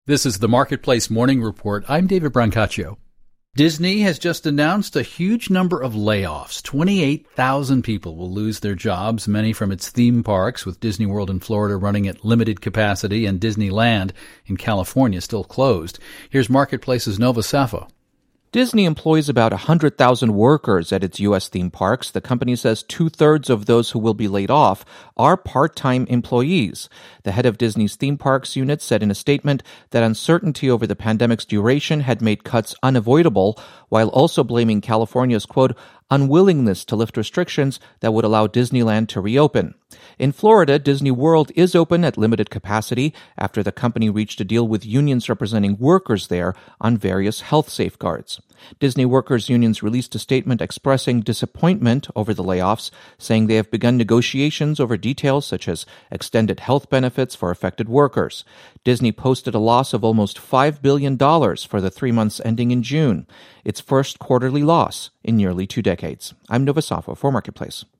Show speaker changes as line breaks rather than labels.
This is the Marketplace Morning Report. I'm David Brancaccio. Disney has just announced a huge number of layoffs. 28,000 people will lose their jobs, many from its theme parks, with Disney World in Florida running at limited capacity and Disneyland in California still closed. Here's Marketplace's Nova Safo.
Disney employs about 100,000 workers at its U.S. theme parks. The company says two-thirds of those who will be laid off are part-time employees. The head of Disney's theme parks unit said in a statement that uncertainty over the pandemic's duration had made cuts unavoidable, while also blaming California's, quote, unwillingness to lift restrictions that would allow Disneyland to reopen. In Florida, Disney World is open at limited capacity after the company reached a deal with unions representing workers there on various health safeguards. Disney workers' unions released a statement expressing disappointment over the layoffs, saying they have begun negotiations over details such as extended health benefits for affected workers. Disney posted a loss of almost $5 billion for the 3 months ending in June, its first quarterly loss in nearly 2 decades. I'm Nova Safo for Marketplace.